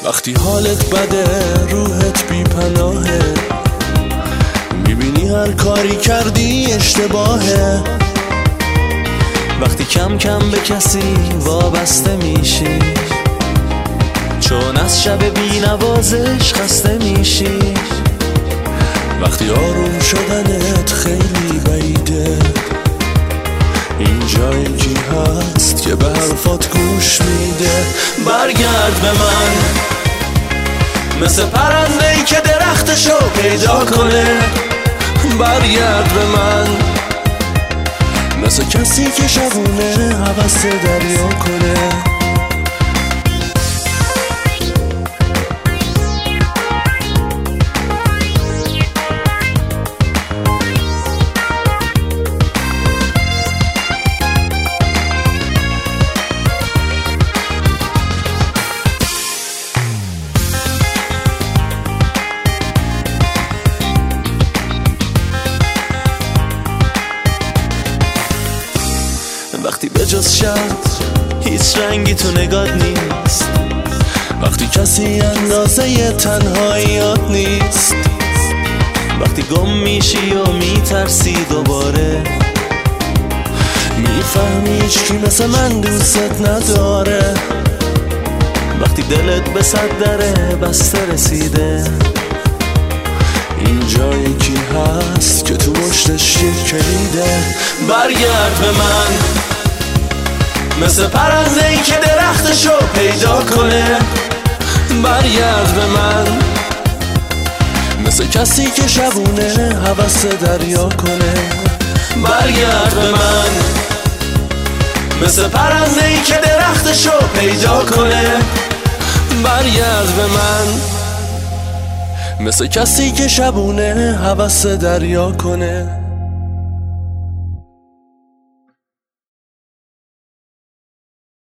وقتی حالت بده روحت بی پناهه، میبینی هر کاری کردی اشتباهه. وقتی کم کم به کسی وابسته میشی، چون از شب بی نوازش خسته میشی. وقتی آروم شدنت خیلی بعیده، این جایی کی هست که به حرفات گوش میده. برگرد به من مثل پرنده‌ای که درختشو پیدا کنه. برگرد به من مثل کسی که شبونه هوس دریا کنه. وقتی به جز شب هیچ رنگی تو نگات نیست، وقتی کسی اندازه تنهاییات نیست، وقتی گم میشی و میترسی دوباره، میفهمی هیچکی مثل من دوست نداره. وقتی دلت به صد دره بسته رسیده، این جایی کی هست که تو مشتش یک کلیده. برگرد به من مثل پرنده‌ای که درختشو پیدا کنه. برگرد به من مثل کسی که شبونه هوس دریا کنه. برگرد به من مثل پرنده‌ای که درختشو پیدا کنه. برگرد به من مثل کسی که شبونه هوس دریا کنه.